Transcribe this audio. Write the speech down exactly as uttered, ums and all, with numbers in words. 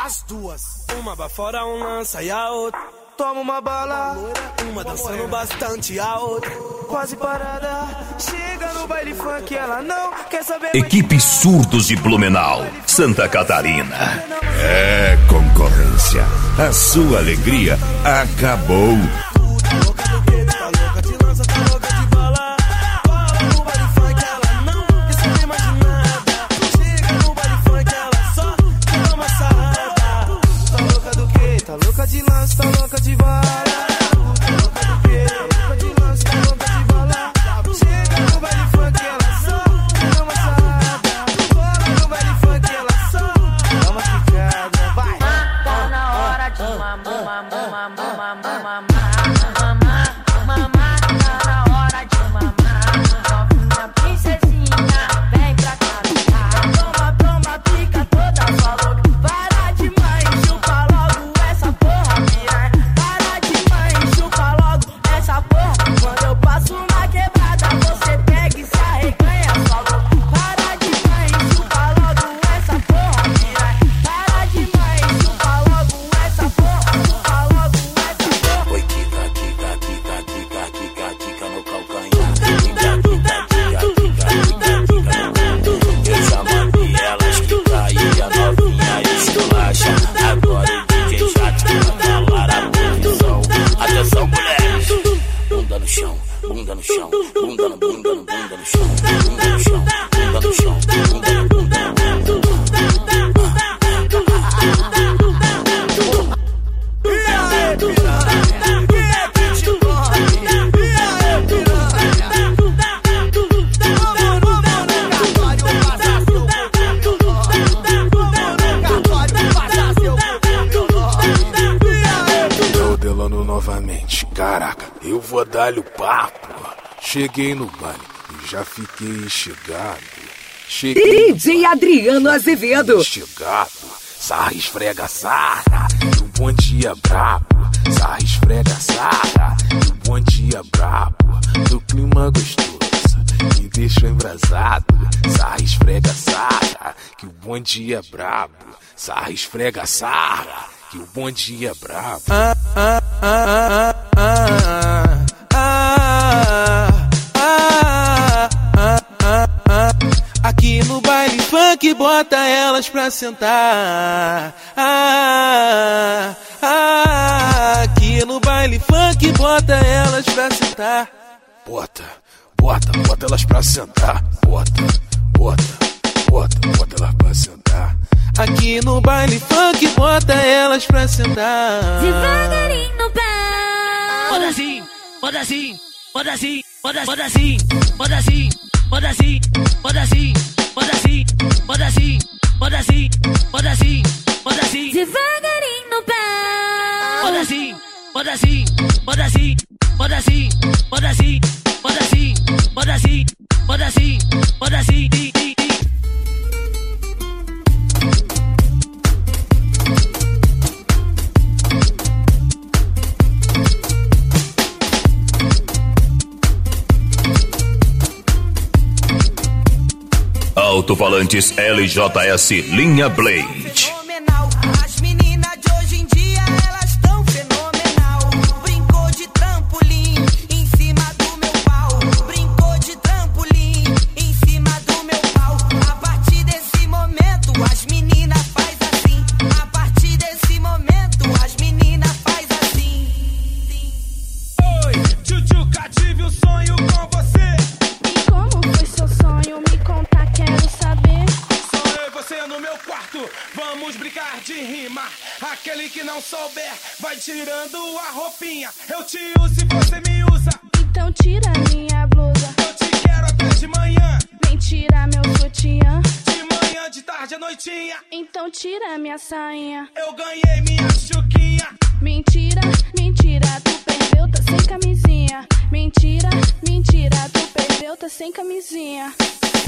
as duas. Uma bafora, um lança e a outra toma uma bala. Uma dançando bastante, a outra quase parada. Chega no baile funk, ela não quer saber. Equipe Surdos de Blumenau, Santa Catarina. É concorrência. A sua alegria acabou. Tá louca de lança, tá louca de bala. Tá louca do quê? Tá louca de lança, tá louca de bala. Chega no baile funk, ela só dá uma sarrada. Cola no baile funk, ela só dá uma quicada. Vai! Tá na hora de mamar, mamar, mamar, mamar, mamar, mamar. Tá na hora de mamar. Minha princesinha, vem pra cá. Toma, toma, fica toda sua louca. Para de mãe, chupa logo essa porra, piranha. Para de mãe, chupa logo essa porra. Quando eu passo na quebrada, você pega e se arreganha só louco. Para de mãe, chupa logo essa porra, piranha. Para de mãe, chupa logo essa porra. Chupa logo essa porra. Oi, quica, quica, quica, quica, quica, quica no calcanhar. Quica, quica, quica, quica, quica, quica no calcanhar. Eu já mandei elas quicar e a novinha esculacha. Agora o D J já te manda lá a posição. Atenção, mulheres. Bunda no chão, bunda no chão, bunda no, bunda no, bunda no chão, bunda no chão, bunda no chão, bunda no, bunda no, bunda no. E aí, piranha? Quem é que te corre? E aí, piranha? Vamos no cartório passar seu cartório passar seu Tô delando novamente, caraca, eu vou dar-lhe o papo. Cheguei no baile e já fiquei instigado. Cheguei D J Adriano Azevedo. instigado. Sarra esfrega sarra, e o bom dia brabo. Sarra esfrega sarra, e o bom dia brabo. Do clima gostoso, me deixa embrasado. Sarra esfrega sarra, que o bom dia brabo. Sarra esfrega sarra, que o bom dia brabo. Ah, ah, ah, ah, ah, ah, ah, ah, ah, ah. Aqui no baile funk bota elas pra sentar. Ah, ah, aqui no baile funk bota elas pra sentar. Bota, bota, bota elas pra sentar. Bota, bota, bota, bota elas pra sentar. Aqui no baile funk bota elas pra sentar. Devagarinho no pé. Bota assim, bota assim, bota assim, bota bota assim, bota assim, bota assim, bota assim, bota assim, bota assim, bota assim, bota assim, bota assim. Devagarinho no pé. Bota assim, bota assim, bota assim, bota assim, bota assim, bota assim, bota assim, bota assim, bota assim. Alto-falantes L J S Linha Blade. As meninas de hoje em dia, elas tão fenomenal. Brincou de trampolim em cima do meu pau. Brincou de trampolim em cima do meu pau. A partir desse momento, as meninas faz assim. A partir desse momento, as meninas faz assim. Oi, Tchutchuca, tive um sonho com você. E como foi seu sonho? Me conta, quero saber. Sou eu e você no meu quarto, vamos brincar de rima. Aquele que não souber, vai tirando a roupinha. Eu te uso e você me usa. Então tira minha blusa. Eu te quero até de manhã. Vem tirar meu sutiã. De manhã, de tarde, à noitinha. Então tira minha sainha. Eu ganhei minha chuquinha. Mentira, mentira, tu perdeu, tá sem camisinha. Mentira, mentira, tu perdeu, tá sem camisinha.